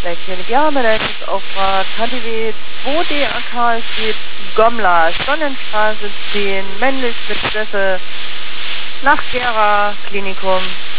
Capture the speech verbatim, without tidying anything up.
Klinik. Ja, mein Leistungsauftrag K D W zwei D A K steht Gomla, Sonnenstraße zehn, männlich mit Schlüssel, nach Gera Klinikum.